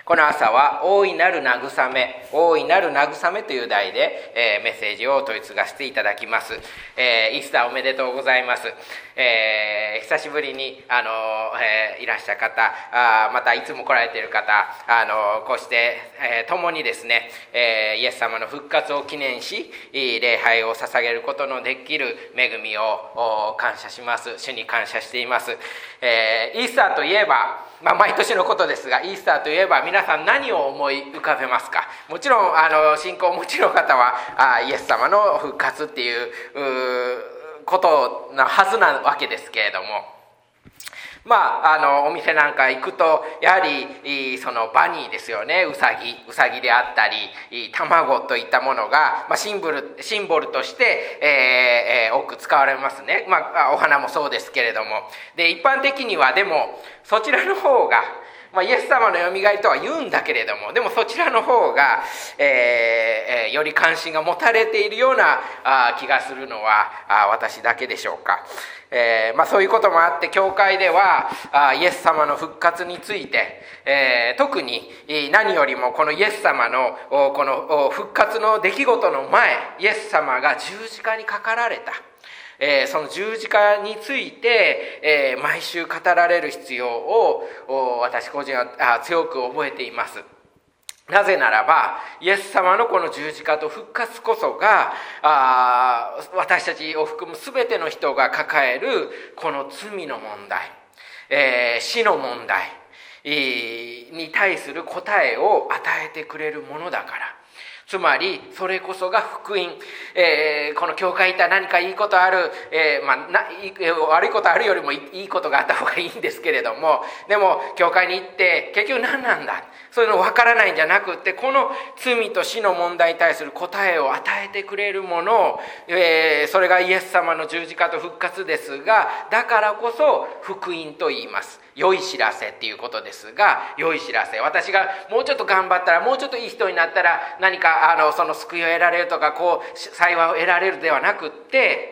この朝は大いなる慰め、大いなる慰めという題で、メッセージを問い継がせていただきます。イースターおめでとうございます。久しぶりにいらっしゃる方、またいつも来られている方、こうして、共にですね、イエス様の復活を記念し礼拝を捧げることのできる恵みを感謝します。主に感謝しています。イースターといえば、毎年のことですが、イースターといえば皆さん何を思い浮かべますか？もちろん信仰をお持ちの方はイエス様の復活っていうことなはずなわけですけれども、お店なんか行くとやはりそのバニーですよね。うさぎであったり卵といったものが、シンボルとして、多く使われますね。お花もそうですけれども、で一般的にはでもそちらの方が、イエス様のよみがえりとは言うんだけれども、でもそちらの方が、より関心が持たれているような気がするのは私だけでしょうか。そういうこともあって教会ではイエス様の復活について、特に何よりもこのイエス様のこの復活の出来事の前、イエス様が十字架にかかられた、その十字架について、毎週語られる必要を私個人は強く覚えています。なぜならばイエス様のこの十字架と復活こそが私たちを含む全ての人が抱えるこの罪の問題、死の問題に対する答えを与えてくれるものだから。つまりそれこそが福音。この教会行ったら何かいいことある、悪いことあるよりもいいことがあった方がいいんですけれども、でも教会に行って結局何なんだ、そういうの分からないんじゃなくって、この罪と死の問題に対する答えを与えてくれるもの、それがイエス様の十字架と復活ですが、だからこそ福音と言います。良い知らせっていうことですが、良い知らせ、私がもうちょっと頑張ったら、もうちょっといい人になったら何かその救いを得られるとか、幸いを得られるではなくって、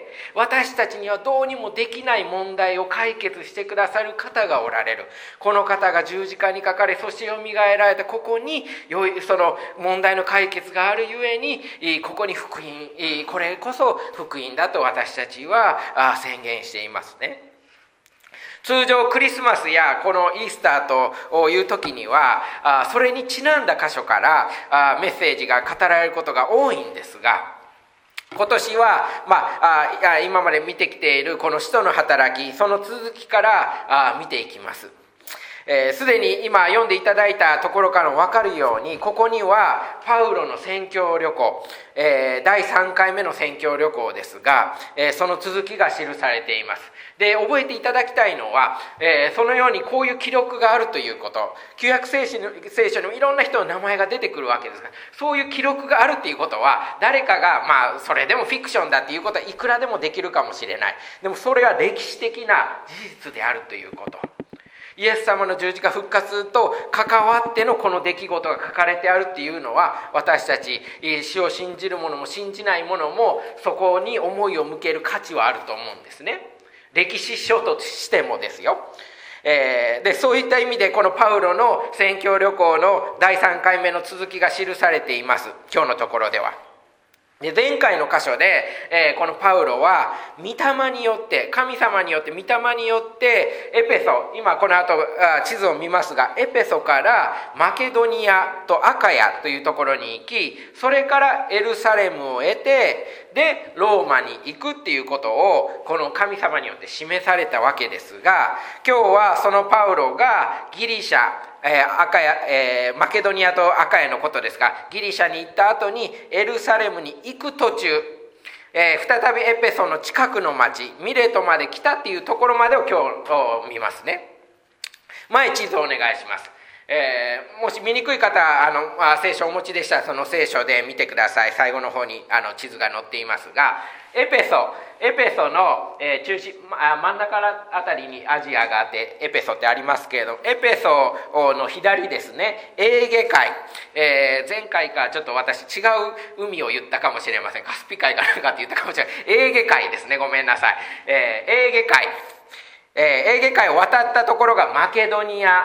私たちにはどうにもできない問題を解決してくださる方がおられる。この方が十字架にかかれ、そしてよみがえられたここにその問題の解決があるゆえに、ここに福音、これこそ福音だと私たちは宣言していますね。通常クリスマスやこのイースターという時にはそれにちなんだ箇所からメッセージが語られることが多いんですが、今年は、今まで見てきているこの使徒の働き、その続きから見ていきます。すでに今読んでいただいたところからも分かるように、ここにはパウロの宣教旅行、第3回目の宣教旅行ですが、その続きが記されています。で、覚えていただきたいのは、そのようにこういう記録があるということ、旧約聖書にもいろんな人の名前が出てくるわけですが、そういう記録があるということは、誰かがそれでもフィクションだっていうことはいくらでもできるかもしれない。でもそれは歴史的な事実であるということ。イエス様の十字架復活と関わってのこの出来事が書かれてあるっていうのは、私たち死を信じる者も信じない者もそこに思いを向ける価値はあると思うんですね。歴史書としてもですよ。でそういった意味でこのパウロの宣教旅行の第3回目の続きが記されています。今日のところでは。で前回の箇所で、このパウロは御霊によって、神様によって、御霊によってエペソ、今この後地図を見ますが、エペソからマケドニアとアカヤというところに行き、それからエルサレムを得て、でローマに行くっていうことをこの神様によって示されたわけですが、今日はそのパウロがギリシャ、マケドニアとアカヤのことですが、ギリシャに行った後にエルサレムに行く途中、再びエペソの近くの町ミレトまで来たっていうところまでを今日見ますね。前地図をお願いします。もし見にくい方聖書をお持ちでしたらその聖書で見てください。最後の方に地図が載っていますが、エペソの、中心、真ん中あたりにアジアがあってエペソってありますけれども、エペソの左ですね、エーゲ海、前回かちょっと私違う海を言ったかもしれません。カスピ海かなんかって言ったかもしれない。エーゲ海ですね、ごめんなさい。エーゲ海を渡ったところがマケドニア、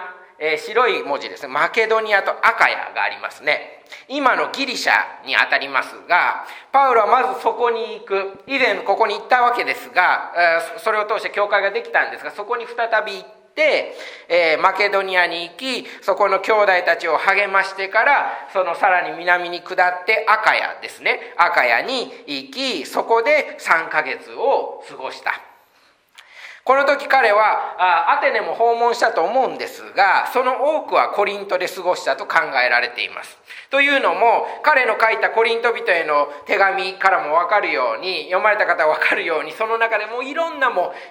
白い文字ですね、マケドニアとアカヤがありますね。今のギリシャにあたりますが、パウロはまずそこに行く。以前ここに行ったわけですが、それを通して教会ができたんですが、そこに再び行って、マケドニアに行き、そこの兄弟たちを励ましてから、そのさらに南に下ってアカヤですね、アカヤに行き、そこで3ヶ月を過ごした。この時彼はアテネも訪問したと思うんですが、その多くはコリントで過ごしたと考えられています。というのも、彼の書いたコリント人への手紙からも分かるように、読まれた方は分かるように、その中でもいろんな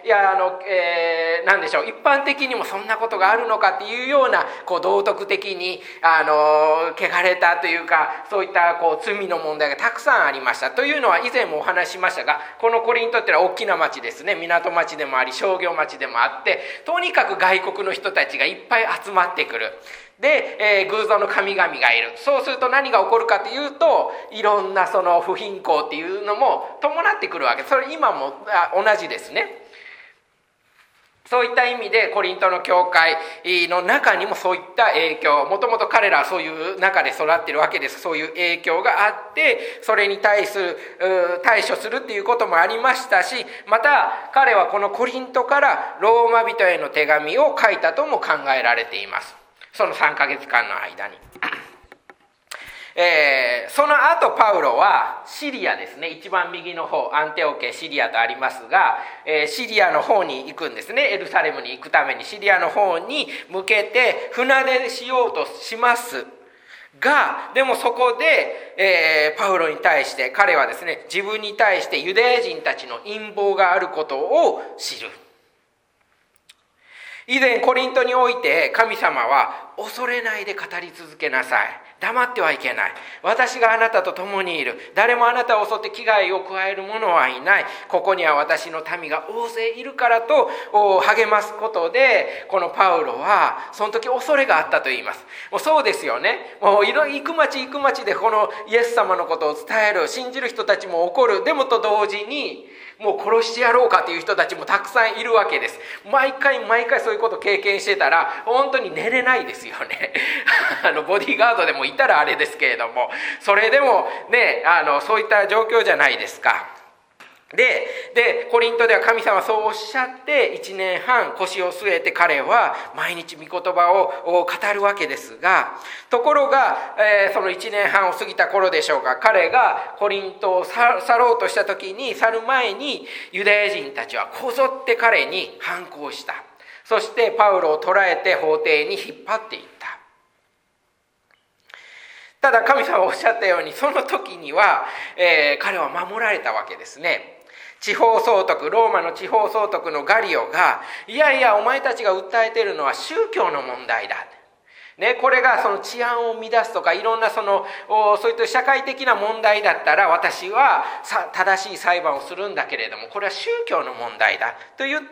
なんでしょう、一般的にもそんなことがあるのかっていうような道徳的に汚れたというか、そういった罪の問題がたくさんありました。というのは以前もお話ししましたが、このコリントっていうのは大きな町ですね。港町でもあり商業町でもあって、とにかく外国の人たちがいっぱい集まってくる。で、偶像の神々がいる。そうすると何が起こるかというと、いろんなその不貧困っていうのも伴ってくるわけです。それ今も同じですね。そういった意味でコリントの教会の中にもそういった影響、もともと彼らはそういう中で育っているわけです。そういう影響があって、それに対処するっていうこともありましたし、また彼はこのコリントからローマ人への手紙を書いたとも考えられています。その3ヶ月間の間に。その後パウロはシリアですね、一番右の方、アンテオケシリアとありますが、シリアの方に行くんですね。エルサレムに行くためにシリアの方に向けて船出しようとしますが、でもそこで、パウロに対して彼はですね、自分に対してユダヤ人たちの陰謀があることを知る。以前コリントにおいて神様は、恐れないで語り続けなさい、黙ってはいけない、私があなたと共にいる、誰もあなたを襲って危害を加える者はいない、ここには私の民が大勢いるからと励ますことで、このパウロはその時恐れがあったと言います。もうそうですよね。もう行く町行く町でこのイエス様のことを伝える、信じる人たちも怒る。でもと同時にもう殺してやろうかという人たちもたくさんいるわけです。毎回そういうことを経験してたら本当に寝れないですよねボディーガードでもいたらあれですけれども、それでもね、そういった状況じゃないですか。でコリントでは神様そうおっしゃって1年半腰を据えて彼は毎日御言葉を語るわけですが、ところが、その1年半を過ぎた頃でしょうか、彼がコリントを去ろうとした時に、去る前にユダヤ人たちはこぞって彼に反抗した。そしてパウロを捕らえて法廷に引っ張っていった。ただ神様はおっしゃったように、その時には、彼は守られたわけですね。地方総督、ローマの地方総督のガリオが、いやいやお前たちが訴えているのは宗教の問題だ、ね、これがその治安を乱すとかいろんなそういった社会的な問題だったら私は正しい裁判をするんだけれども、これは宗教の問題だと言って、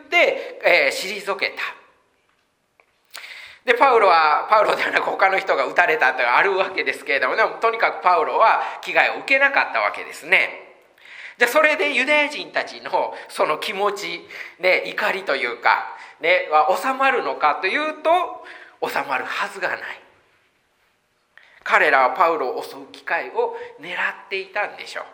退けた。でパウロではなく他の人が撃たれたというのがあるわけですけれども、でもとにかくパウロは危害を受けなかったわけですね。でそれでユダヤ人たちのその気持ち、ね、怒りというか、ね、は収まるのかというと収まるはずがない。彼らはパウロを襲う機会を狙っていたんでしょう。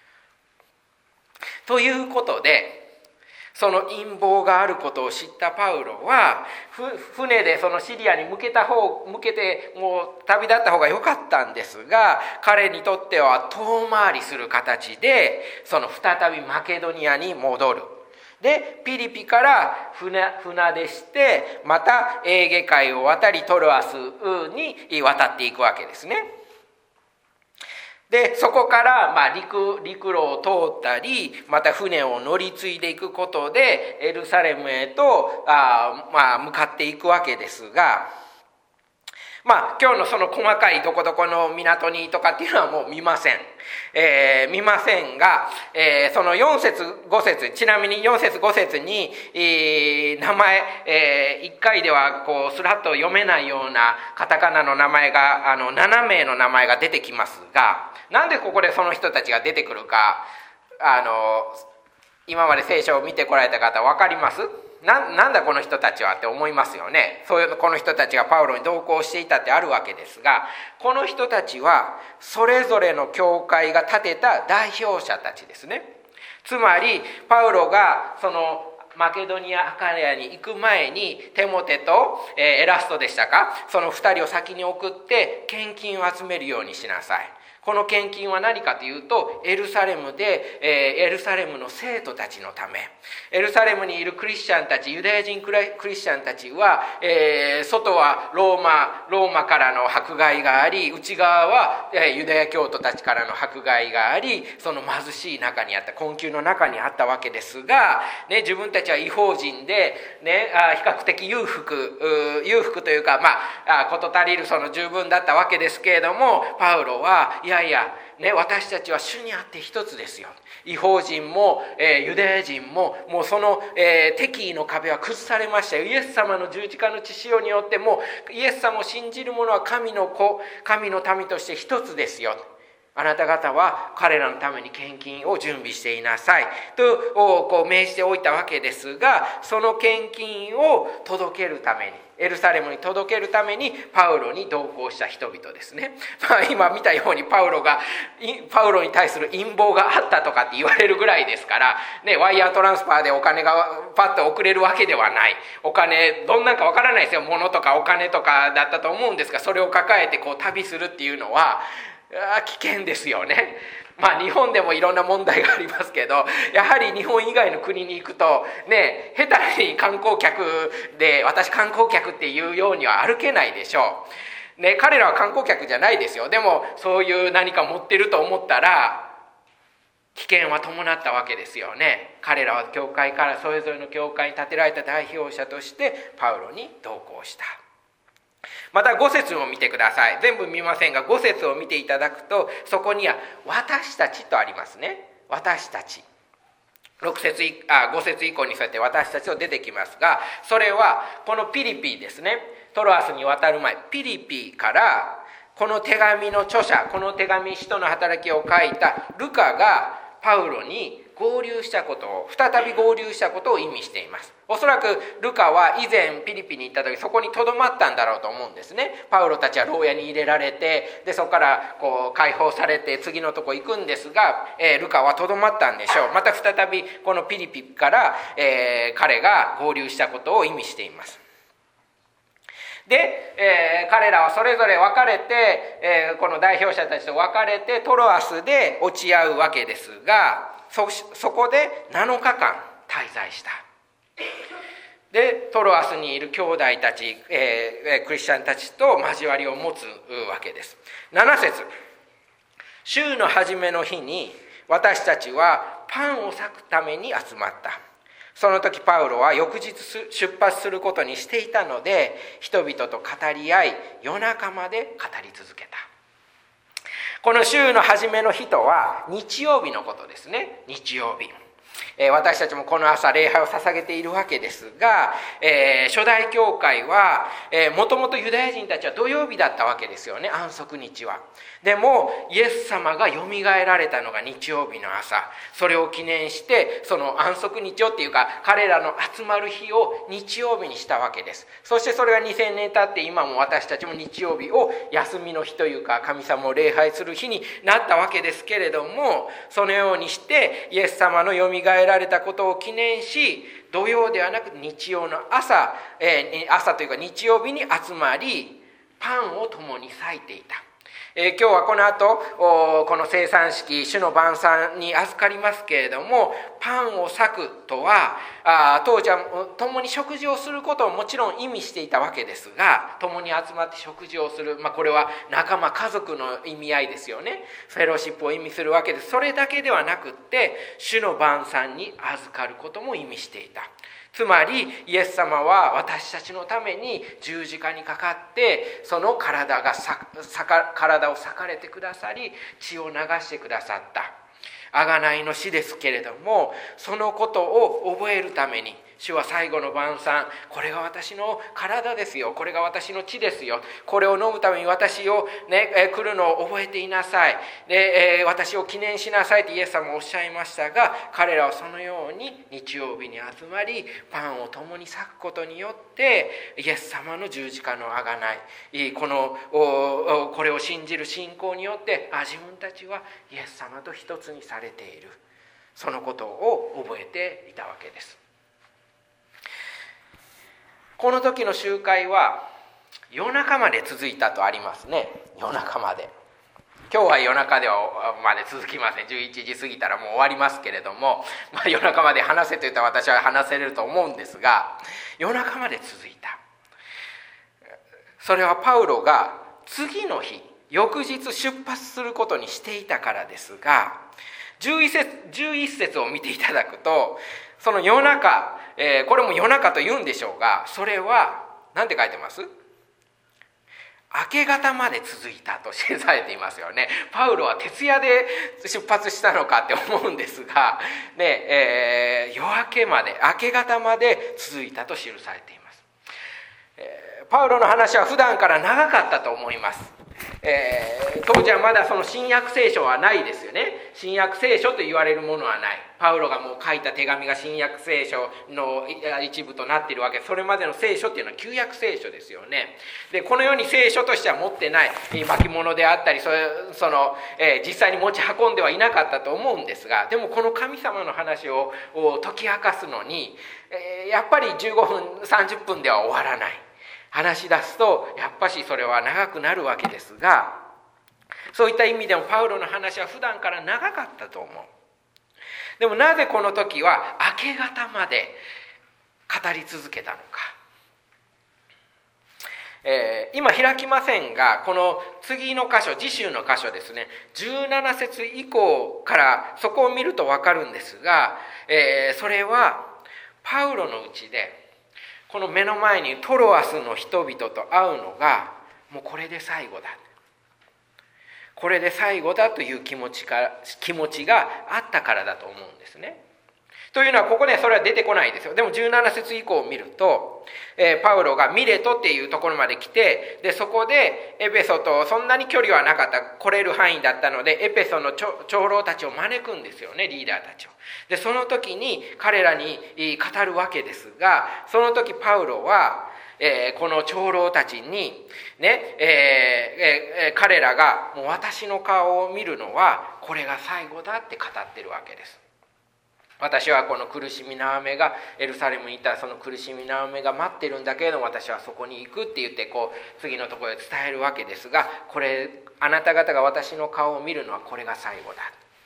ということで、その陰謀があることを知ったパウロは船でそのシリアに向けてもう旅立った方が良かったんですが、彼にとっては遠回りする形でその再びマケドニアに戻る。でピリピから船出してまたエーゲ海を渡りトロアスに渡っていくわけですね。でそこから陸路を通ったりまた船を乗り継いでいくことでエルサレムへと向かっていくわけですが、今日のその細かいどこどこの港にとかっていうのはもう見ません。見ませんが、その4節5節、ちなみに4節5節に、名前、1回ではこうスラッと読めないようなカタカナの名前が7名の名前が出てきますが、なんでここでその人たちが出てくるか今まで聖書を見てこられた方分かります？ なんだこの人たちはって思いますよね。この人たちがパウロに同行していたってあるわけですが、この人たちはそれぞれの教会が立てた代表者たちですね。つまりパウロがそのマケドニア・アカレアに行く前にテモテとエラストでしたか、その2人を先に送って献金を集めるようにしなさい。この献金は何かというと、エルサレムの生徒たちのため、エルサレムにいるクリスチャンたち、ユダヤ人クリスチャンたちは、外はローマからの迫害があり、内側はユダヤ教徒たちからの迫害があり、その貧しい中にあった、困窮の中にあったわけですが、自分たちは異邦人で、比較的裕福というか、事足りるその十分だったわけですけれども、パウロはいやいや、私たちは主にあって一つですよ。異邦人も、ユダヤ人も、もうその、敵意の壁は崩されましたよ。イエス様の十字架の血潮によってもうイエス様を信じる者は神の子、神の民として一つですよ。あなた方は彼らのために献金を準備していなさいと命じておいたわけですが、その献金を届けるために、エルサレムに届けるためにパウロに同行した人々ですね。今見たようにパウロに対する陰謀があったとかって言われるぐらいですから、ワイヤートランスファーでお金がパッと送れるわけではない。お金どんなんかわからないですよ。物とかお金とかだったと思うんですが、それを抱えて旅するっていうのは危険ですよね。日本でもいろんな問題がありますけど、やはり日本以外の国に行くと下手に観光客で私観光客っていうようには歩けないでしょう。彼らは観光客じゃないですよ。でもそういう何か持ってると思ったら危険は伴ったわけですよね。彼らは教会からそれぞれの教会に立てられた代表者としてパウロに同行した。また5節を見てください。全部見ませんが5節を見ていただくと、そこには私たちとありますね。私たち。5節以降にそうやって私たちと出てきますが、それはこのピリピですね。トロアスに渡る前、ピリピからこの手紙の著者、この手紙使徒の働きを書いたルカがパウロに再び合流したことを意味しています。おそらくルカは以前ピリピに行った時そこに留まったんだろうと思うんですね。パウロたちは牢屋に入れられて、そこから解放されて次のとこ行くんですが、ルカは留まったんでしょう。また再びこのピリピから、彼が合流したことを意味しています。で、彼らはそれぞれ別れて、この代表者たちと別れてトロアスで落ち合うわけですが、そこで7日間滞在した。でトロアスにいる兄弟たち、クリスチャンたちと交わりを持つわけです。7節、週の初めの日に私たちはパンを裂くために集まった。その時パウロは翌日出発することにしていたので、人々と語り合い夜中まで語り続けた。この週の初めの日とは日曜日のことですね。日曜日、私たちもこの朝礼拝を捧げているわけですが、初代教会はもともとユダヤ人たちは土曜日だったわけですよね、安息日は。でもイエス様がよみがえられたのが日曜日の朝、それを記念してその安息日をっていうか彼らの集まる日を日曜日にしたわけです。そしてそれが2000年経って今も私たちも日曜日を休みの日というか神様を礼拝する日になったわけですけれども、そのようにしてイエス様のよみがえられたことを記念し、土曜ではなく日曜の朝というか日曜日に集まりパンを共に裂いていた。今日はこの後この聖餐式主の晩餐に預かりますけれども、パンを裂くとは当時は共に食事をすることをもちろん意味していたわけですが、共に集まって食事をする、これは仲間家族の意味合いですよね。フェローシップを意味するわけです。それだけではなくって主の晩餐に預かることも意味していた。つまりイエス様は私たちのために十字架にかかってその体を裂かれてくださり血を流してくださった贖いの死ですけれども、そのことを覚えるために主は最後の晩餐、これが私の体ですよ、これが私の血ですよ、これを飲むために私を、来るのを覚えていなさい、で、私を記念しなさいとイエス様はおっしゃいましたが、彼らはそのように日曜日に集まりパンを共に裂くことによってイエス様の十字架の贖い、これを信じる信仰によって自分たちはイエス様と一つにされている、そのことを覚えていたわけです。この時の集会は夜中まで続いたとありますね。夜中まで。今日は夜中まで続きません。11時過ぎたらもう終わりますけれども、夜中まで話せと言ったら私は話せると思うんですが、夜中まで続いた。それはパウロが次の日、翌日出発することにしていたからですが、11節を見ていただくと、その夜中、これも夜中と言うんでしょうが、それは何て書いてます？明け方まで続いたと記されていますよね。パウロは徹夜で出発したのかって思うんですが、夜明けまで、明け方まで続いたと記されています。パウロの話は普段から長かったと思います。当時はまだその新約聖書はないですよね。新約聖書と言われるものはない。パウロがもう書いた手紙が新約聖書の一部となっているわけで、それまでの聖書っていうのは旧約聖書ですよね。で、このように聖書としては持ってない巻物であったり、実際に持ち運んではいなかったと思うんですが、でもこの神様の話を解き明かすのに、やっぱり15分30分では終わらない。話し出すとやっぱしそれは長くなるわけですが、そういった意味でもパウロの話は普段から長かったと思う。でもなぜこの時は明け方まで語り続けたのか。今開きませんが、この次の箇所、次週の箇所ですね、17節以降からそこを見ると分かるんですが、それはパウロのうちでこの目の前にトロアスの人々と会うのがもうこれで最後だ、これで最後だという気持ちがあったからだと思うんですね。というのはここでそれは出てこないですよ。でも17節以降を見ると、パウロがミレトっていうところまで来て、でそこでエペソとそんなに距離はなかった、来れる範囲だったのでエペソの長老たちを招くんですよね、リーダーたちを。でその時に彼らに語るわけですが、その時パウロはこの長老たちにね、彼らがもう私の顔を見るのはこれが最後だって語ってるわけです。私はこの苦しみの雨が、エルサレムにいたらその苦しみの雨が待ってるんだけれども、私はそこに行くって言って次のところで伝えるわけですが、これあなた方が私の顔を見るのはこれが最後だ。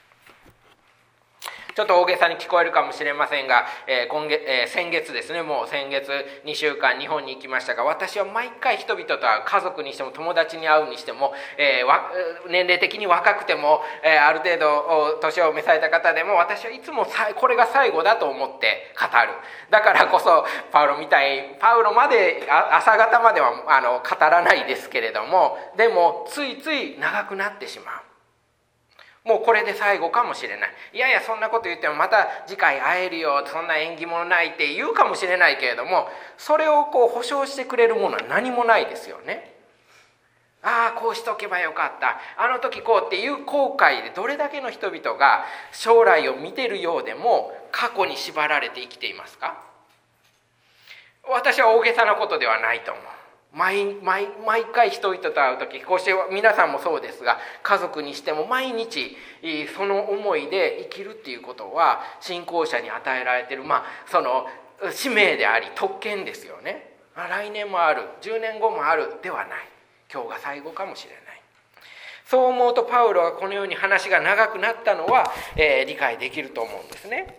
ちょっと大げさに聞こえるかもしれませんが、先月ですね、もう先月2週間日本に行きましたが、私は毎回人々とは家族にしても友達に会うにしても、年齢的に若くても、ある程度年を召された方でも、私はいつもこれが最後だと思って語る。だからこそパウロまで朝方までは語らないですけれども、でもついつい長くなってしまう。もうこれで最後かもしれない。いやいやそんなこと言ってもまた次回会えるよ、そんな縁起物ないって言うかもしれないけれども、それを保証してくれるものは何もないですよね。ああこうしとけばよかった、あの時こうっていう後悔でどれだけの人々が将来を見てるようでも過去に縛られて生きていますか？私は大げさなことではないと思う。毎回人々と会う時、こうして皆さんもそうですが、家族にしても毎日その思いで生きるっていうことは信仰者に与えられている、その使命であり特権ですよね。来年もある、10年後もあるではない、今日が最後かもしれない。そう思うとパウロがこのように話が長くなったのは、理解できると思うんですね。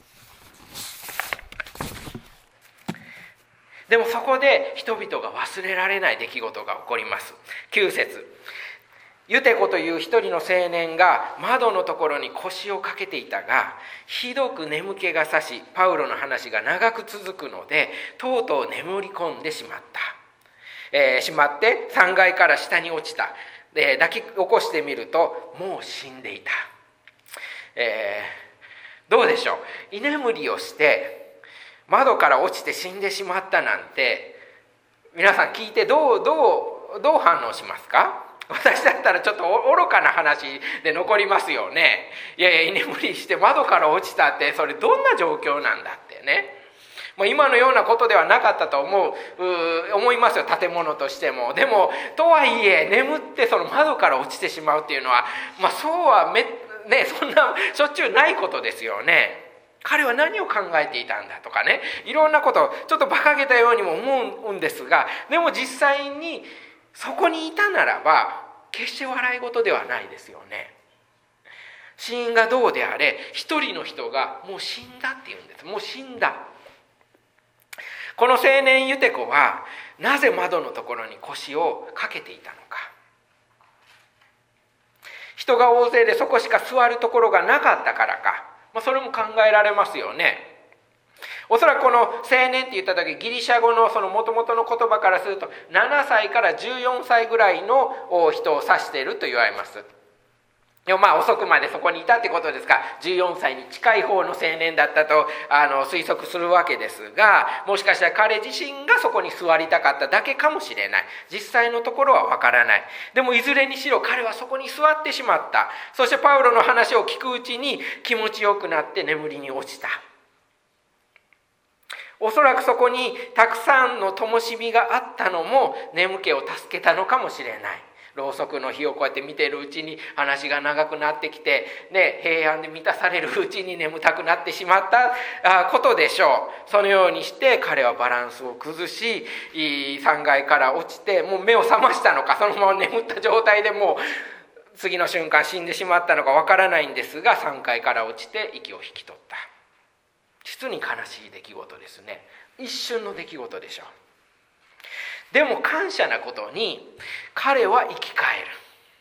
でもそこで人々が忘れられない出来事が起こります。9節、ユテコという一人の青年が窓のところに腰をかけていたが、ひどく眠気がさし、パウロの話が長く続くのでとうとう眠り込んでしまった。しまって3階から下に落ちた。抱き起こしてみるともう死んでいた。どうでしょう。居眠りをして窓から落ちて死んでしまったなんて、皆さん聞いてどう反応しますか？私だったらちょっと愚かな話で残りますよね。いやいや、居眠りして窓から落ちたって、それどんな状況なんだってね。今のようなことではなかったと思いますよ、建物としても。でもとはいえ、眠ってその窓から落ちてしまうっていうのは、そうはそんなしょっちゅうないことですよね。彼は何を考えていたんだとかね、いろんなことちょっと馬鹿げたようにも思うんですが、でも実際にそこにいたならば決して笑い事ではないですよね。死因がどうであれ、一人の人がもう死んだっていうんです。もう死んだ。この青年ユテコはなぜ窓のところに腰をかけていたのか。人が大勢でそこしか座るところがなかったからか、それも考えられますよね。おそらくこの青年って言った時、ギリシャ語のその元々の言葉からすると7歳から14歳ぐらいの人を指していると言われます。でも遅くまでそこにいたってことですから、14歳に近い方の青年だったと推測するわけですが、もしかしたら彼自身がそこに座りたかっただけかもしれない。実際のところはわからない。でもいずれにしろ彼はそこに座ってしまった。そしてパウロの話を聞くうちに気持ちよくなって眠りに落ちた。おそらくそこにたくさんの灯火があったのも眠気を助けたのかもしれない。ろうそくの火をこうやって見ているうちに話が長くなってきて、平安で満たされるうちに眠たくなってしまったことでしょう。そのようにして彼はバランスを崩し、3階から落ちて、もう目を覚ましたのか、そのまま眠った状態でもう次の瞬間死んでしまったのかわからないんですが、3階から落ちて息を引き取った。実に悲しい出来事ですね。一瞬の出来事でしょう。でも感謝なことに彼は生き返る。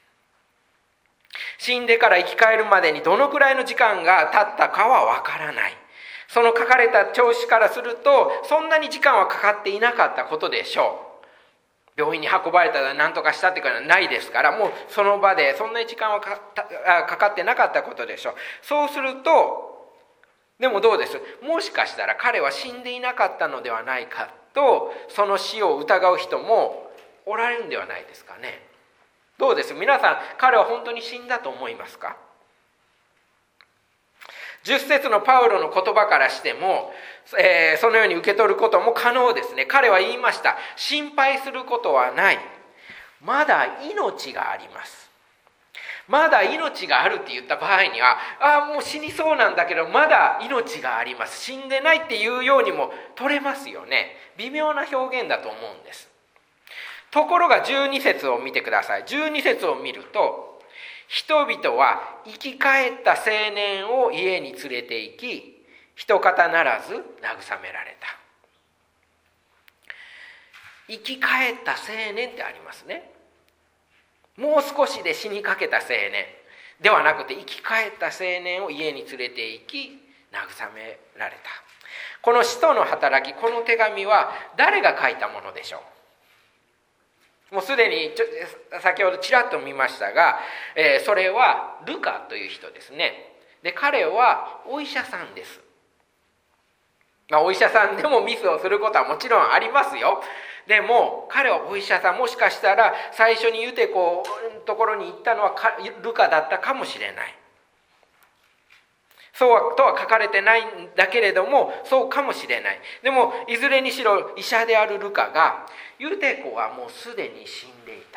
死んでから生き返るまでにどのくらいの時間が経ったかはわからない。その書かれた調子からするとそんなに時間はかかっていなかったことでしょう。病院に運ばれたら何とかしたってことはないですから、もうその場でそんなに時間はかかってなかったことでしょう。そうすると、でもどうです？もしかしたら彼は死んでいなかったのではないかと、その死を疑う人もおられるんではないですかね。どうです？皆さん、彼は本当に死んだと思いますか？10節のパウロの言葉からしても、そのように受け取ることも可能ですね。彼は言いました。心配することはない。まだ命があります。まだ命があるって言った場合には、もう死にそうなんだけどまだ命があります、死んでないっていうようにも取れますよね。微妙な表現だと思うんです。ところが12節を見てください。12節を見ると、人々は生き返った青年を家に連れて行き、一方ならず慰められた。生き返った青年ってありますね。もう少しで死にかけた青年ではなくて、生き返った青年を家に連れて行き慰められた。この使徒の働き、この手紙は誰が書いたものでしょう？もうすでに先ほどちらっと見ましたが、それはルカという人ですね。で、彼はお医者さんです。お医者さんでもミスをすることはもちろんありますよ。でも彼はお医者さん、もしかしたら最初にユテコのところに行ったのはルカだったかもしれない。そうとは書かれてないんだけれども、そうかもしれない。でもいずれにしろ医者であるルカが、ユテコはもうすでに死んでいた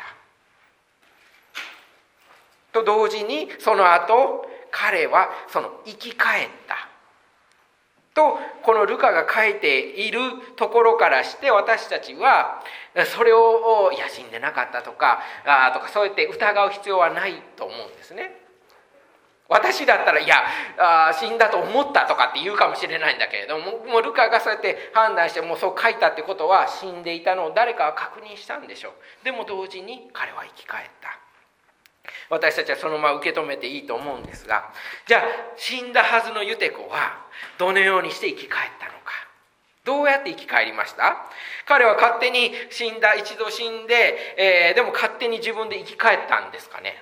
と同時に、その後彼はその生き返ったと、このルカが書いているところからして、私たちはそれをいや死んでなかったとかそうやって疑う必要はないと思うんですね。私だったらいや死んだと思ったとかって言うかもしれないんだけれども、もうルカがそうやって判断して、もうそう書いたってことは死んでいたのを誰かが確認したんでしょう。でも同時に彼は生き返った。私たちはそのまま受け止めていいと思うんですが、じゃあ死んだはずのユテコはどのようにして生き返ったのか。どうやって生き返りました？彼は勝手に一度死んで、でも勝手に自分で生き返ったんですかね。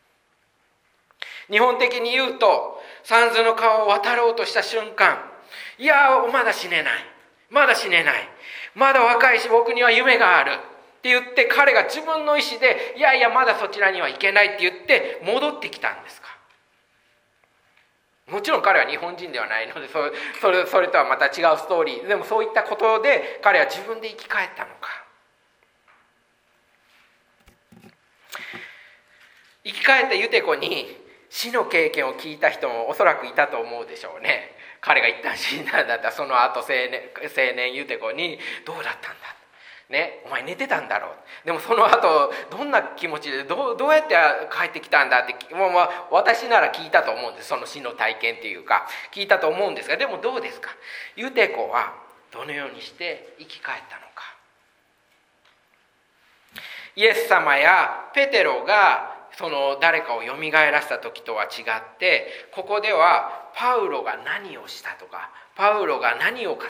日本的に言うと、三途の川を渡ろうとした瞬間、 いやまだ死ねない、まだ死ねない、まだ若いし僕には夢があるって言って、彼が自分の意思でいやいやまだそちらには行けないって言って戻ってきたんですか。もちろん彼は日本人ではないのでそれとはまた違うストーリーでも、そういったことで彼は自分で生き返ったのか。生き返ったユテコに死の経験を聞いた人もおそらくいたと思うでしょうね。彼が一旦死んだんだったら、その後青年ユテコにどうだったんだね、お前寝てたんだろう、でもその後どんな気持ちでどうやって帰ってきたんだって、私なら聞いたと思うんです。その死の体験っていうか聞いたと思うんですが、でもどうですか、ユテコはどのようにして生き返ったのか。イエス様やペテロがその誰かをよみがえらせた時とは違って、ここではパウロが何をしたとか、パウロが何を語った、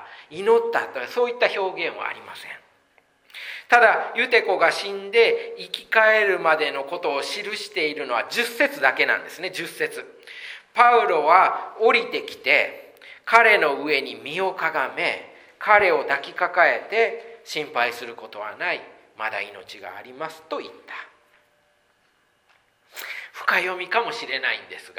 祈ったとか、そういった表現はありません。ただユテコが死んで生き返るまでのことを記しているのは10節だけなんですね。10節。パウロは降りてきて彼の上に身をかがめ、彼を抱きかかえて、心配することはない、まだ命がありますと言った。深読みかもしれないんです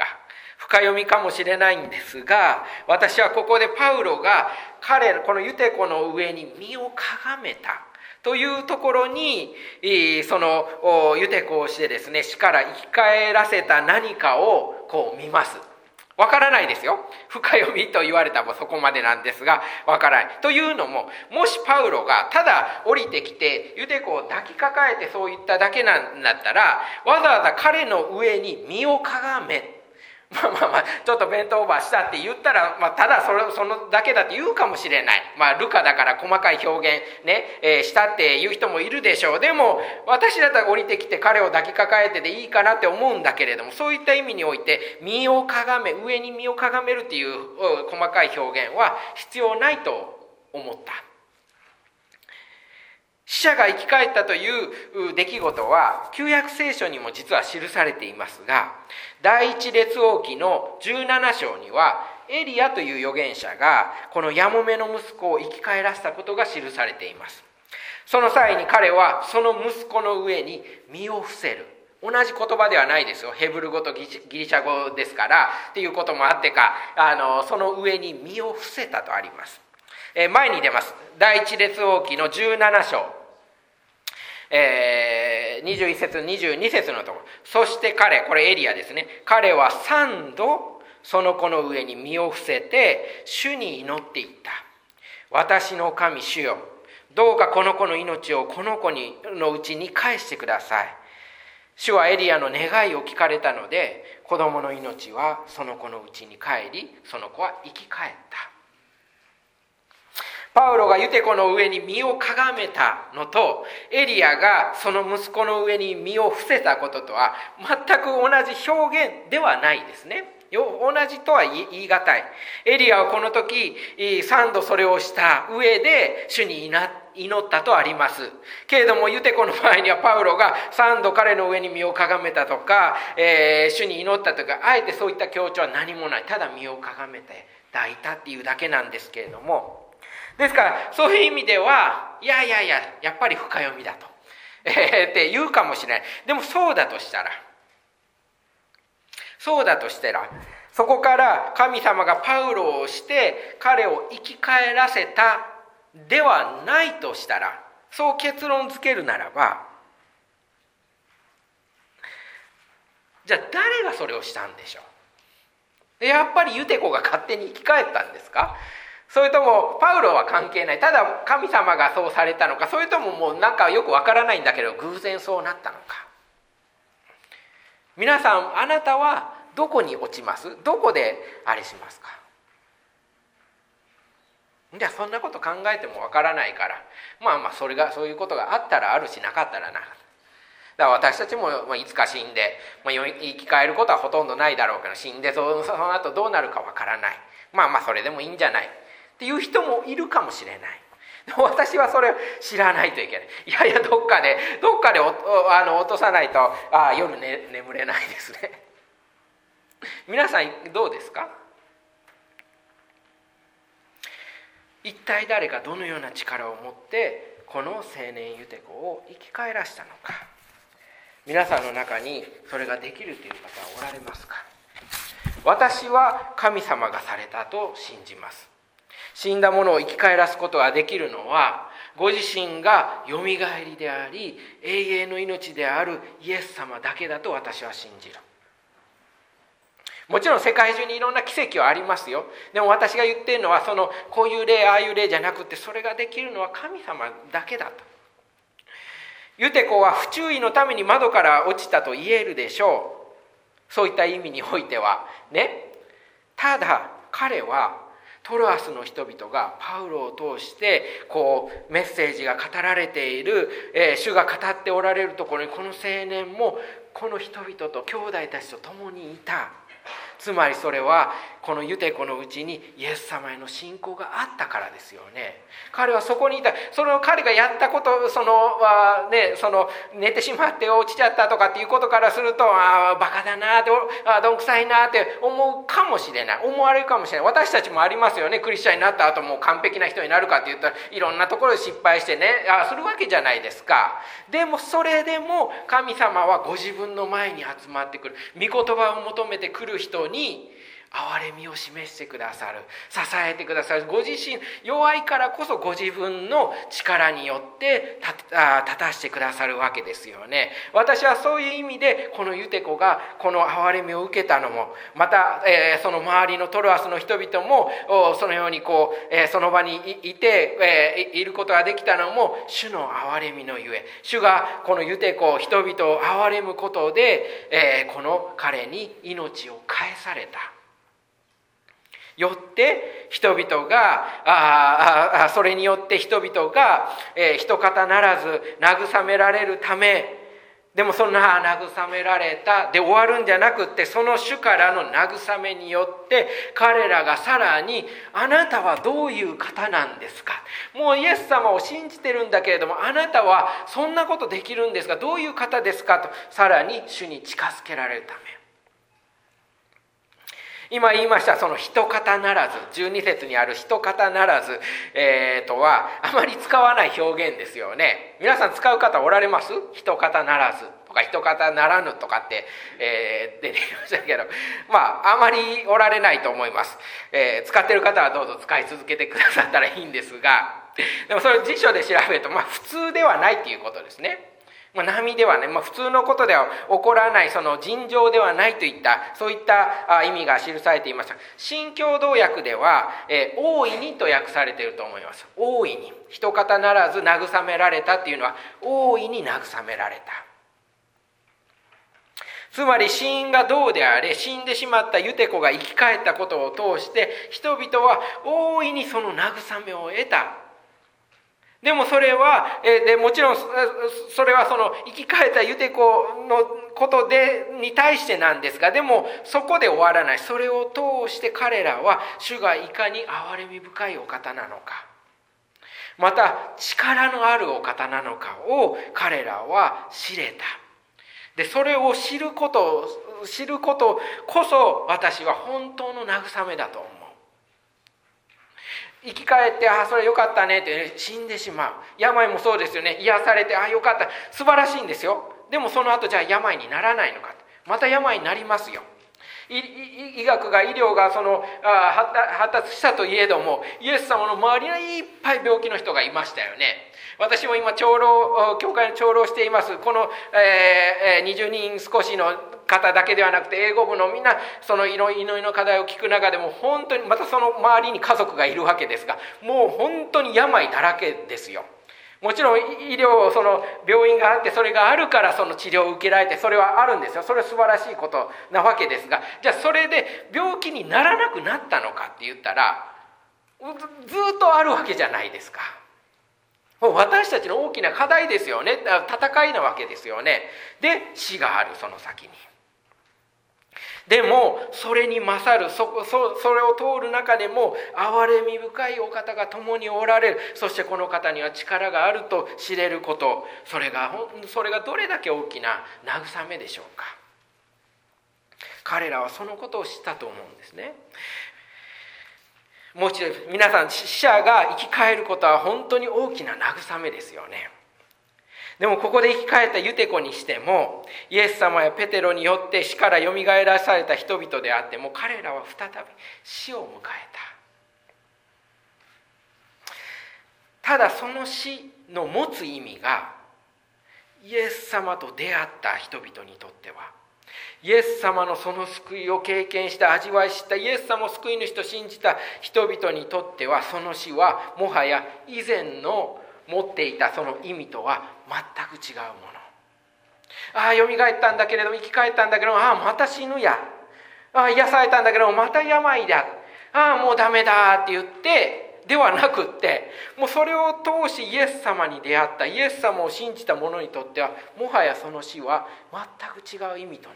が、私はここでパウロがこのユテコの上に身をかがめたというところに、そのユテコをしてですね、死から生き返らせた何かをこう見ます。わからないですよ。深読みと言われたらそこまでなんですが、わからない。というのも、もしパウロがただ降りてきてユテコを抱きかかえてそういっただけなんだったら、わざわざ彼の上に身をかがめ、ちょっと弁当オーバーしたって言ったら、ただそのだけだって言うかもしれない。ルカだから細かい表現ね、したっていう人もいるでしょう。でも私だったら降りてきて彼を抱きかかえてでいいかなって思うんだけれども、そういった意味において身をかがめ、上に身をかがめるっていう細かい表現は必要ないと思った。死者が生き返ったという出来事は旧約聖書にも実は記されていますが、第一列王記の17章にはエリアという預言者がこのやもめの息子を生き返らせたことが記されています。その際に彼はその息子の上に身を伏せる。同じ言葉ではないですよ。ヘブル語とギリシャ語ですからっていうこともあってか、その上に身を伏せたとあります。前に出ます。第一列王記の17章21節22節のところ。そしてこれエリアですね。彼は3度その子の上に身を伏せて主に祈っていった。私の神主よ、どうかこの子の命をこの子のうちに返してください。主はエリアの願いを聞かれたので、子供の命はその子のうちに帰り、その子は生き返った。パウロがユテコの上に身をかがめたのと、エリアがその息子の上に身を伏せたこととは全く同じ表現ではないですね。同じとは言い難い。エリアはこの時3度それをした上で主に祈ったとあります。けれどもユテコの場合にはパウロが3度彼の上に身をかがめたとか、主に祈ったとか、あえてそういった強調は何もない。ただ身をかがめて抱いたっていうだけなんですけれども、ですからそういう意味ではいややっぱり深読みだと、って言うかもしれない。でもそうだとしたらそこから神様がパウロをして彼を生き返らせたではないとしたら、そう結論付けるならば、じゃあ誰がそれをしたんでしょう。やっぱりユテコが勝手に生き返ったんですか、それともパウロは関係ない、ただ神様がそうされたのか、それとももうなんかよくわからないんだけど偶然そうなったのか。皆さん、あなたはどこに落ちます？どこであれしますか？じゃあそんなこと考えてもわからないから、そういうことがあったらあるし、なかったらなかった。だから私たちもいつか死んで、生き返ることはほとんどないだろうけど、死んでその後どうなるかわからない。それでもいいんじゃないっていう人もいるかもしれない。私はそれを知らないといけない。いやどっかで落とさないと夜眠れないですね。皆さんどうですか？ 一体誰がどのような力を持ってこの青年ユテコを生き返らしたのか。皆さんの中にそれができるという方はおられますか？私は神様がされたと信じます。死んだものを生き返らすことができるのは、ご自身がよみがえりであり永遠の命であるイエス様だけだと私は信じる。もちろん世界中にいろんな奇跡はありますよ。でも私が言っているのはこういう例ああいう例じゃなくて、それができるのは神様だけだと。ユテコは不注意のために窓から落ちたと言えるでしょう。そういった意味においてはね。ただ彼はトロアスの人々がパウロを通してメッセージが語られている、主が語っておられるところにこの青年もこの人々と兄弟たちと共にいた。つまりそれはこのユテコのうちにイエス様への信仰があったからですよね。彼はそこにいた。彼がやったこと寝てしまって落ちちゃったとかっていうことからするとバカだなってどんくさいなって思うかもしれない、思われるかもしれない。私たちもありますよね。クリスチャンになった後もう完璧な人になるかって言ったらいろんなところで失敗してねするわけじゃないですか。でもそれでも神様はご自分の前に集まってくる、御言葉を求めてくる人に憐れみを示してくださる、支えてくださる。ご自身弱いからこそご自分の力によって立たしてくださるわけですよね。私はそういう意味でこのユテコがこの憐れみを受けたのも、また、その周りのトロアスの人々もそのようにその場にいて、いることができたのも主の憐れみのゆえ、主がこのユテコ人々を憐れむことで、この彼に命を返された。よって人々がそれによって人々が一方ならず慰められるため、でもそんな慰められたで終わるんじゃなくって、その主からの慰めによって彼らがさらにあなたはどういう方なんですか、もうイエス様を信じてるんだけれどもあなたはそんなことできるんですか、どういう方ですかとさらに主に近づけられるため、今言いましたその一方ならず、12節にある一方ならず、とはあまり使わない表現ですよね。皆さん使う方おられます？一方ならずとか一方ならぬとかって、出てきましたけど、あまりおられないと思います。使ってる方はどうぞ使い続けてくださったらいいんですが、でもそれ辞書で調べると普通ではないっていうことですね。波ではね、普通のことでは起こらない、その尋常ではないといったそういった意味が記されていました。新共同訳では、大いにと訳されていると思います。大いに、一方ならず慰められたっていうのは大いに慰められた。つまり死因がどうであれ、死んでしまったユテコが生き返ったことを通して人々は大いにその慰めを得た。でもそれは、もちろんそれはその生き返ったユテコのことに対してなんですが、でもそこで終わらない。それを通して彼らは主がいかに憐れみ深いお方なのか、また力のあるお方なのかを彼らは知れた。でそれを知ることこそ私は本当の慰めだと思う。生き返ってそれよかったねって、死んでしまう病もそうですよね。癒されてよかった、素晴らしいんですよ。でもその後じゃあ病にならないのか、また病になりますよ。医療が発達したといえども、イエス様の周りにいっぱい病気の人がいましたよね。私も今教会の長老しています。この、20人少しの方だけではなくて英語部のみんなその祈りの課題を聞く中でも本当に、またその周りに家族がいるわけですが、もう本当に病だらけですよ。もちろん医療、その病院があってそれがあるからその治療を受けられて、それはあるんですよ。それは素晴らしいことなわけですが、じゃあそれで病気にならなくなったのかって言ったらずっとあるわけじゃないですか。私たちの大きな課題ですよね。戦いなわけですよね。で死がある、その先に。でもそれに勝る、それを通る中でも憐れみ深いお方が共におられる。そしてこの方には力があると知れること、それがどれだけ大きな慰めでしょうか。彼らはそのことを知ったと思うんですね。 もう一度皆さん、死者が生き返ることは本当に大きな慰めですよね。でもここで生き返ったユテコにしても、イエス様やペテロによって死からよみがえらされた人々であっても、彼らは再び死を迎えた。ただその死の持つ意味が、イエス様と出会った人々にとっては、イエス様のその救いを経験した味わい知ったイエス様を救い主と信じた人々にとっては、その死はもはや以前の持っていたその意味とは全く違うもの。よみがえったんだけれども、生き返ったんだけども、また死ぬや。癒されたんだけども、また病だ。もうダメだって言ってではなくって、もうそれを通しイエス様に出会ったイエス様を信じた者にとっては、もはやその死は全く違う意味となる。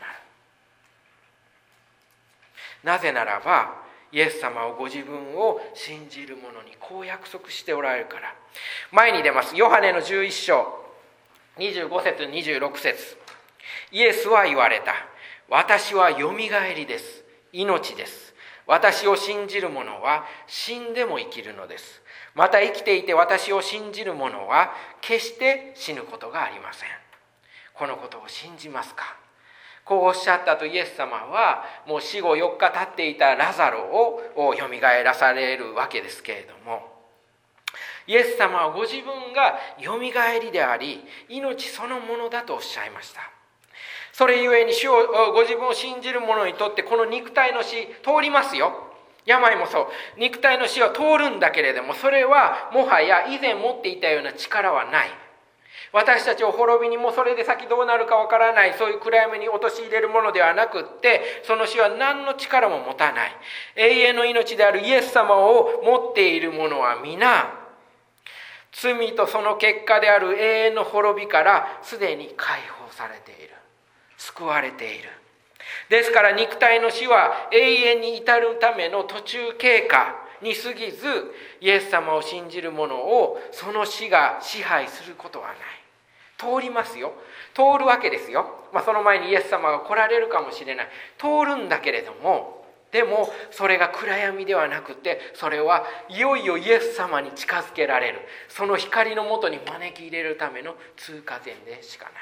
なぜならば、イエス様をご自分を信じる者にこう約束しておられるから。前に出ます。ヨハネの11章25節26節。イエスは言われた。私はよみがえりです。命です。私を信じる者は死んでも生きるのです。また生きていて私を信じる者は決して死ぬことがありません。このことを信じますか？こうおっしゃったとイエス様は、もう死後4日経っていたラザロをよみがえらされるわけですけれども、イエス様はご自分がよみがえりであり、命そのものだとおっしゃいました。それゆえにご自分を信じる者にとって、この肉体の死通りますよ。病もそう、肉体の死は通るんだけれども、それはもはや以前持っていたような力はない。私たちを滅びにもそれで先どうなるかわからない、そういう暗闇に陥れるものではなくって、その死は何の力も持たない。永遠の命であるイエス様を持っている者は皆、罪とその結果である永遠の滅びからすでに解放されている。救われている。ですから肉体の死は永遠に至るための途中経過に過ぎず、イエス様を信じる者をその死が支配することはない。通りますよ。通るわけですよ。その前にイエス様が来られるかもしれない。通るんだけれども、でもそれが暗闇ではなくて、それはいよいよイエス様に近づけられる、その光のもとに招き入れるための通過点でしかない。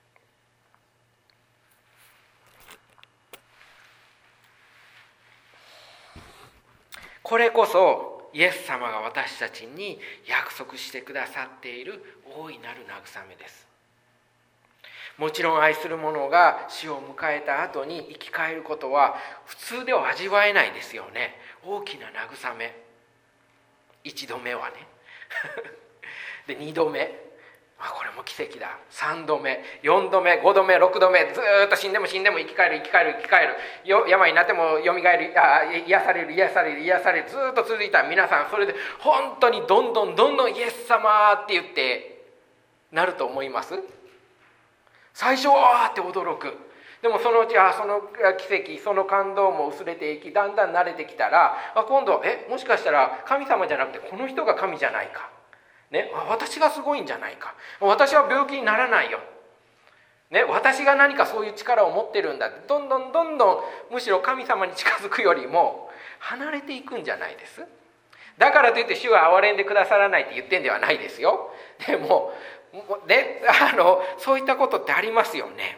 これこそイエス様が私たちに約束してくださっている大いなる慰めです。もちろん愛する者が死を迎えた後に生き返ることは普通では味わえないですよね。大きな慰め。1度目はねで2度目、これも奇跡だ。3度目、4度目、5度目、6度目、ずっと死んでも生き返る病になってもよみがえる、癒される、ずっと続いた。皆さんそれで本当にどんどんイエス様って言ってなると思います？最初はって驚く。でもそのうちその奇跡、その感動も薄れていき、だんだん慣れてきたら、今度もしかしたら神様じゃなくてこの人が神じゃないかね、私がすごいんじゃないか、私は病気にならないよ、ね、私が何かそういう力を持ってるんだって、どんどんむしろ神様に近づくよりも離れていくんじゃないです。だからといって主は憐れんでくださらないって言ってんではないですよ。でもね、そういったことってありますよね。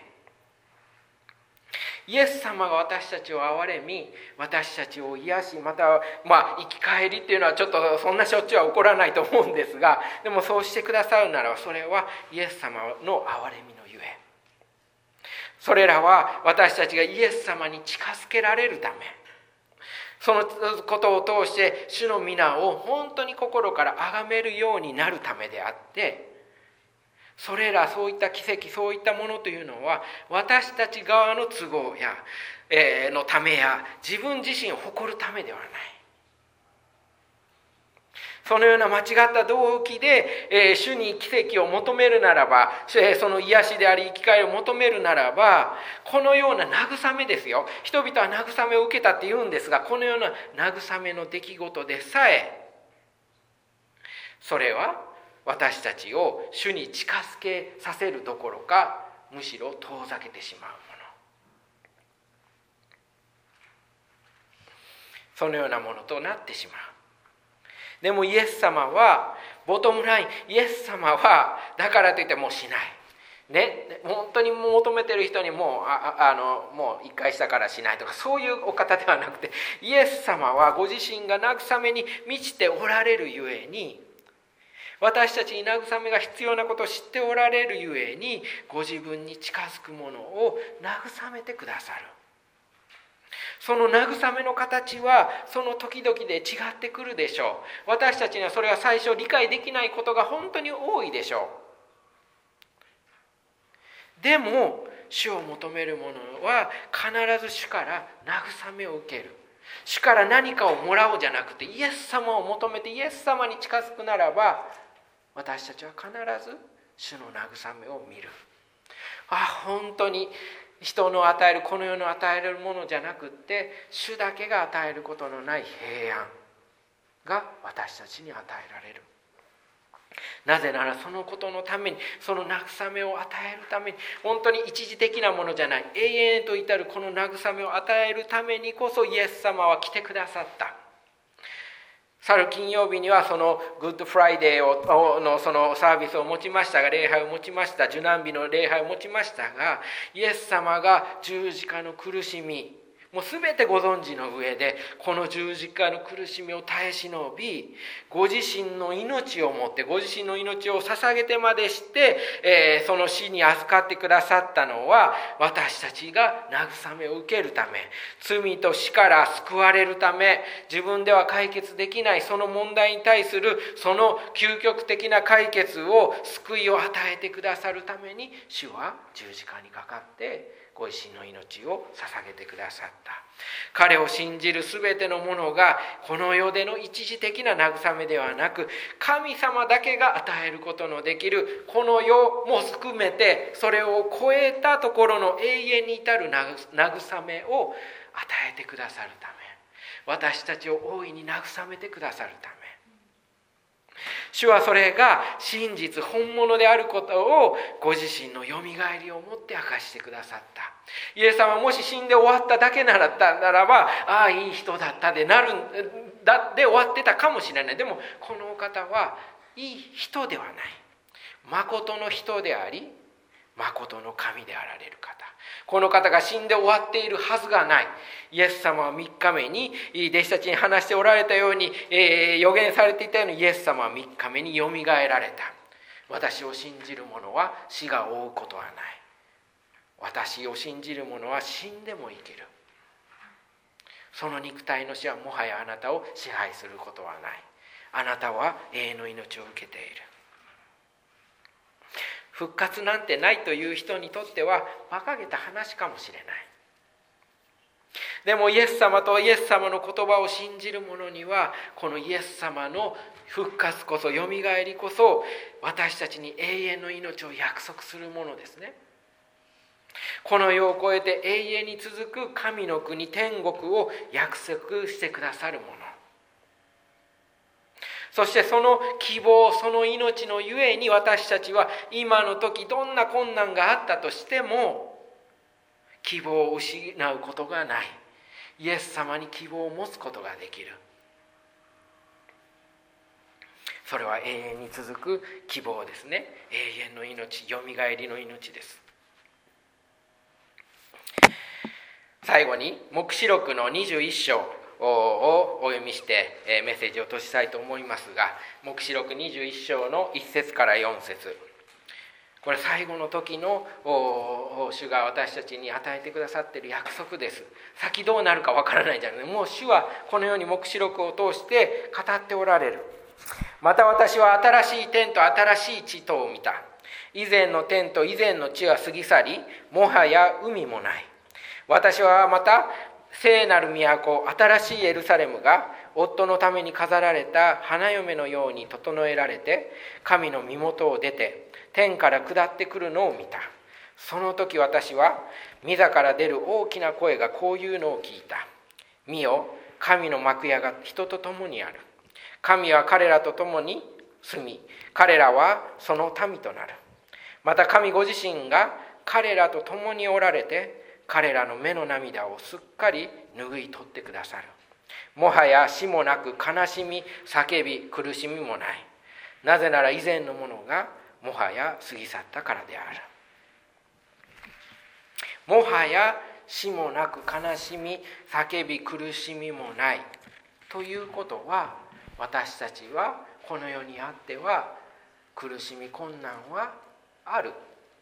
イエス様が私たちを憐れみ、私たちを癒し、また生き返りっていうのはちょっとそんなしょっちゅうは起こらないと思うんですが、でもそうしてくださるならそれはイエス様の憐れみのゆえ。それらは私たちがイエス様に近づけられるため、そのことを通して主の皆を本当に心から崇めるようになるためであって、それらそういった奇跡、そういったものというのは私たち側の都合や、のためや自分自身を誇るためではない。そのような間違った動機で、主に奇跡を求めるならば、その癒しであり生き返りを求めるならば、このような慰めですよ。人々は慰めを受けたって言うんですが、このような慰めの出来事でさえ、それは私たちを主に近づけさせるどころか、むしろ遠ざけてしまうもの、そのようなものとなってしまう。 でもイエス様はボトムライン、イエス様はだからといってもうしないね、本当に求めてる人にもう一回したからしないとか、そういうお方ではなくて、イエス様はご自身が慰めに満ちておられるゆえに、私たちに慰めが必要なことを知っておられるゆえに、ご自分に近づくものを慰めてくださる。その慰めの形はその時々で違ってくるでしょう。私たちにはそれが最初理解できないことが本当に多いでしょう。でも主を求める者は必ず主から慰めを受ける。主から何かをもらおうじゃなくて、イエス様を求めてイエス様に近づくならば、私たちは必ず主の慰めを見る。本当に人の与える、この世の与えるものじゃなくって、主だけが与えることのない平安が私たちに与えられる。なぜならそのことのために、その慰めを与えるために、本当に一時的なものじゃない、永遠と至るこの慰めを与えるためにこそイエス様は来てくださった。去る金曜日にはそのグッドフライデーのそのサービスを持ちましたが、礼拝を持ちました、受難日の礼拝を持ちましたが、イエス様が十字架の苦しみ、もう全てご存知の上で、この十字架の苦しみを耐え忍び、ご自身の命をもって、ご自身の命を捧げてまでして、その死に預かってくださったのは、私たちが慰めを受けるため、罪と死から救われるため、自分では解決できないその問題に対するその究極的な解決を、救いを与えてくださるために、主は十字架にかかってご自身の命を捧げてくださった。彼を信じるすべてのものが、この世での一時的な慰めではなく、神様だけが与えることのできるこの世も含めて、それを超えたところの永遠に至る慰めを与えてくださるため、私たちを大いに慰めてくださるため、主はそれが真実本物であることをご自身のよみがえりをもって明かしてくださった。イエス様はもし死んで終わっただけならば、いい人だったで終わってたかもしれない。でもこのお方はいい人ではない、誠の人であり誠の神であられる方。この方が死んで終わっているはずがない。イエス様は3日目に弟子たちに話しておられたように、予言されていたように、イエス様は3日目によみがえられた。私を信じる者は死が負うことはない。私を信じる者は死んでも生きる。その肉体の死はもはやあなたを支配することはない。あなたは永遠の命を受けている。復活なんてないという人にとっては馬鹿げた話かもしれない。でもイエス様とイエス様の言葉を信じる者には、このイエス様の復活こそ、よみがえりこそ、私たちに永遠の命を約束するものですね。この世を超えて永遠に続く神の国、天国を約束してくださるもの。そしてその希望、その命のゆえに、私たちは今の時どんな困難があったとしても希望を失うことがない。イエス様に希望を持つことができる。それは永遠に続く希望ですね。永遠の命、よみがえりの命です。最後に黙示録の21章をお読みしてメッセージを閉じたいと思いますが、黙示録21章の1節から4節、これ最後の時の主が私たちに与えてくださっている約束です。先どうなるかわからないじゃなくて、もう主はこのように黙示録を通して語っておられる。また私は新しい天と新しい地とを見た。以前の天と以前の地は過ぎ去り、もはや海もない。私はまた聖なる都、新しいエルサレムが夫のために飾られた花嫁のように整えられて、神の身元を出て天から下ってくるのを見た。その時私は御座から出る大きな声がこういうのを聞いた。見よ、神の幕屋が人と共にある。神は彼らと共に住み、彼らはその民となる。また神ご自身が彼らと共におられて、彼らの目の涙をすっかり拭い取ってくださる。 もはや死もなく悲しみ叫び苦しみもない。なぜなら以前のものがもはや過ぎ去ったからである。もはや死もなく悲しみ叫び苦しみもないということは、私たちはこの世にあっては苦しみ困難はある。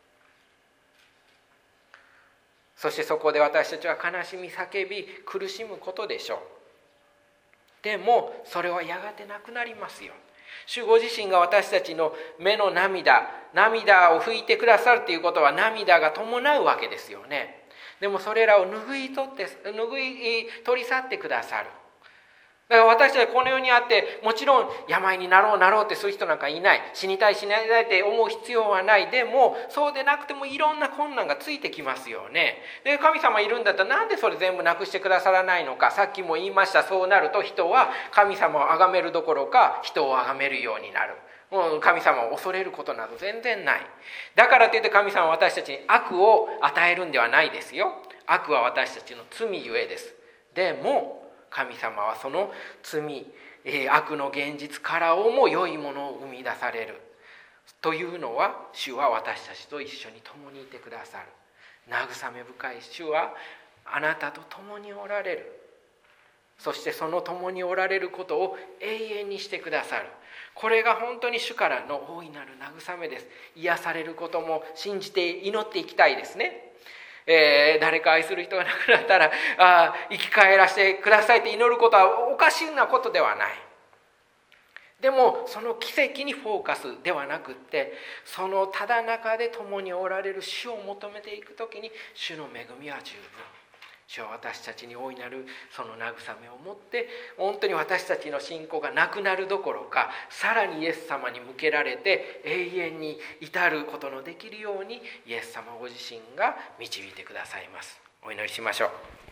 そしてそこで私たちは悲しみ叫び苦しむことでしょう。でもそれはやがてなくなりますよ。主ご自身が私たちの目の涙を拭いてくださるということは、涙が伴うわけですよね。でもそれらを拭い取り去ってくださる。だから私たちこの世にあって、もちろん病になろうってそういう人なんかいない。死にたいって思う必要はない。でもそうでなくてもいろんな困難がついてきますよね。で、神様いるんだったらなんでそれ全部なくしてくださらないのか。さっきも言いました。そうなると人は神様を崇めるどころか人を崇めるようになる。もう神様を恐れることなど全然ない。だからといって神様は私たちに悪を与えるんではないですよ。悪は私たちの罪ゆえです。でも神様はその罪、悪の現実からも良いものを生み出されるというのは、主は私たちと一緒に共にいてくださる。慰め深い主はあなたと共におられる。そしてその共におられることを永遠にしてくださる。これが本当に主からの大いなる慰めです。癒されることも信じて祈っていきたいですね。誰か愛する人が亡くなったら生き返らせてくださいって祈ることはおかしなことではない。でもその奇跡にフォーカスではなくって、そのただ中で共におられる主を求めていくときに、主の恵みは十分。主は私たちに大いなるその慰めを持って、本当に私たちの信仰がなくなるどころか、さらにイエス様に向けられて永遠に至ることのできるように、イエス様ご自身が導いてくださいます。お祈りしましょう。